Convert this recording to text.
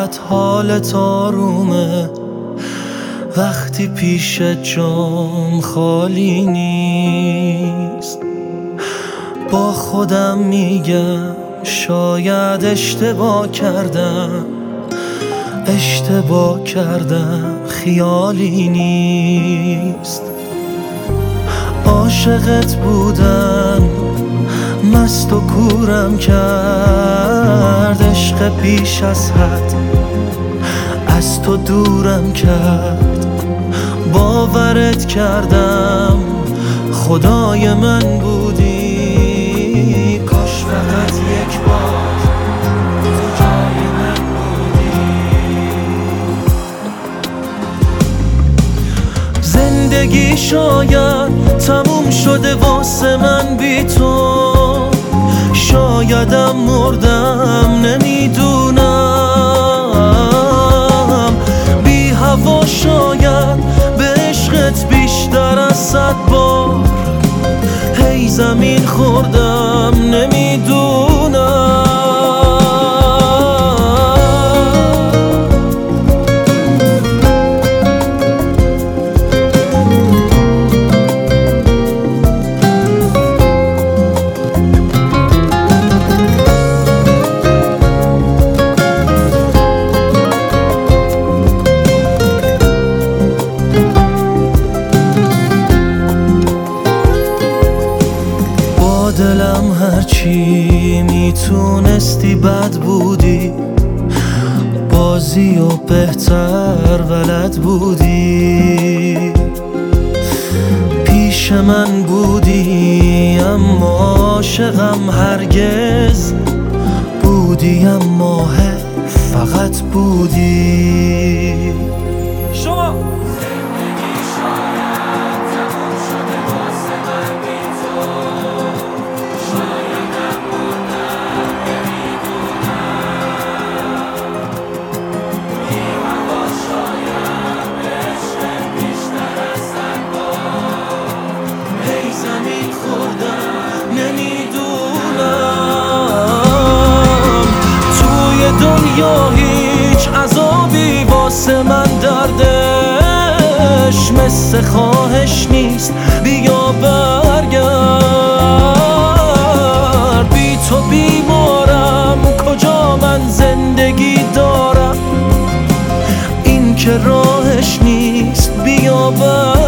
فقط حالت آرومه وقتی پیش جام خالی نیست. با خودم میگم شاید اشتباه کردم خیالی نیست. عاشقت بودن مست و کورم کرد، عشق بیش از حد از تو دورم کرد. باورت کردم خدای من بودی، کاش فقط یک بار تو جای من بودی. زندگی شاید تموم شده واسه من بی تو، شایدم مردم نمیدونم. بی هوا شاید به عشقت بیشتر از 100 بار هی زمین خوردم نمیدونم. دلم هرچی میتونستی بد بودی، بازی و بهتر بلد بودی. پیش من بودی اما عاشقم هرگز بودی، اما فقط بودی. شما دنیا هیچ عذابی واسه من دردش مثل خواهش نیست. بیا برگرد، بی تو بیمارم، کجا من زندگی دارم؟ این که راهش نیست. بیا برگرد.